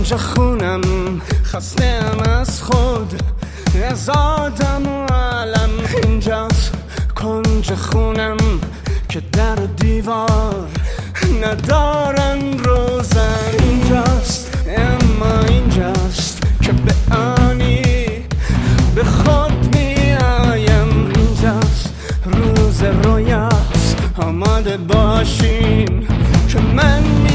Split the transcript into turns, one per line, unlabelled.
کنج خونم، خستم از خود، از آدم و علم. اینجاست کنج خونم که در و دیوار ندارن روزن. اینجاست اما اینجاست که به آنی به خود می آیم. اینجاست روز رویاست، آماده باشین که من